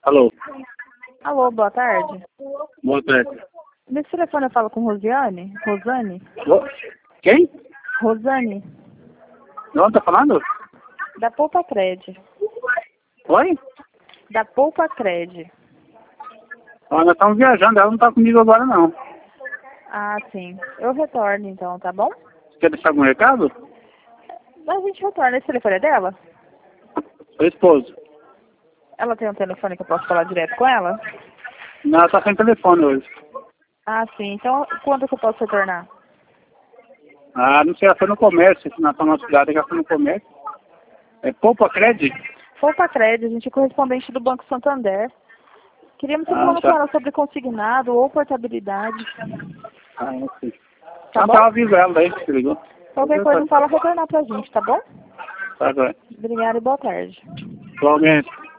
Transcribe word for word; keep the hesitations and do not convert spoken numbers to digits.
Alô, Alô, boa tarde. boa tarde. Nesse telefone eu falo com Rosiane? Rosane? Ô, Quem? Rosane, De onde tá falando? da Poupa Cred. Oi? Da Poupa Cred. Ó, nós estamos viajando, ela não tá comigo agora não. Ah, sim. Eu retorno então, tá bom? Quer deixar algum recado? A gente retorna. Esse telefone é dela? Seu esposo. Ela tem um telefone que eu posso falar direto com ela? Não, ela tá sem telefone hoje. Ah, sim. Então, quando que eu posso retornar? Ah, não sei, ela foi no comércio, aqui na nossa cidade, ela foi no comércio. É Poupa Cred? Poupa Cred, a gente é correspondente do Banco Santander. Queríamos Ah, falar com tá. ela sobre consignado ou portabilidade. Ah, eu sei. Tá Então bom? tá, avisa ela daí, que ligou. Qualquer coisa, fala retornar pra gente, tá bom? Tá, tá. Obrigada e boa tarde. Igualmente.